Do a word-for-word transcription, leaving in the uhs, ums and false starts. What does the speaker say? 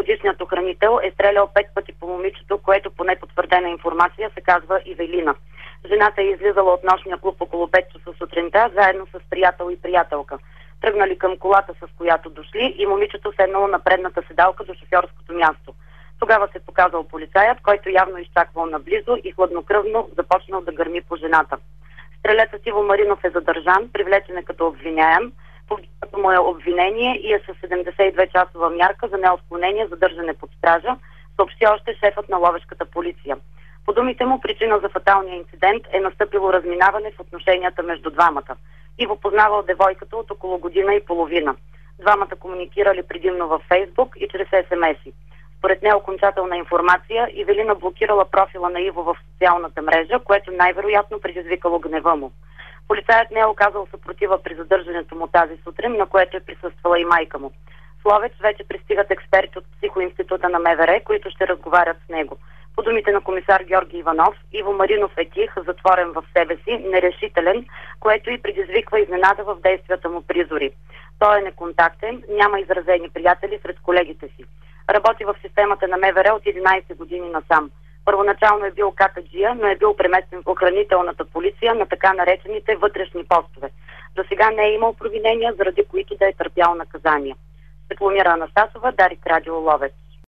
годишният охранител е стрелял пет пъти по момичето, което по непотвърдена информация се казва Ивелина. Жената е излизала от нощния клуб около пет часа сутринта, заедно с приятел и приятелка. Тръгнали към колата, с която дошли, и момичето седнало на предната седалка до шофьорското място. Тогава се показал полицаят, който явно изчаквал наблизо и хладнокръвно започнал да гърми по жената. Стрелецът Иво Маринов е задържан, привлечен е като обвиняем, повдигнато му е обвинение и е със седемдесет и две часова мярка за неотклонение задържане под стража, съобщи още шефът на ловешката полиция. По думите му, причина за фаталния инцидент е настъпило разминаване в отношенията между двамата. Иво познавал девойката от около година и половина. Двамата комуникирали предимно във Фейсбук и чрез ес ем ес-и. Според неокончателна информация, Ивелина блокирала профила на Иво в социалната мрежа, което най-вероятно предизвикало гнева му. Полицаят не е оказал съпротива при задържането му тази сутрин, на което е присъствала и майка му. В Ловеч вече пристигат експерти от Психоинститута на М В Р, които ще разговарят с него. По думите на комисар Георги Иванов, Иво Маринов е тих, затворен в себе си, нерешителен, което и предизвиква изненада в действията му призори. Той е неконтактен, няма изразени приятели сред колегите си. Работи в системата на М В Р от единайсет години насам. Първоначално е бил катаджия, но е бил преместен в охранителната полиция на така наречените вътрешни постове. До сега не е имал провинения, заради които да е търпял наказания. Светломира Анастасова, Дарик, Радио Ловеч.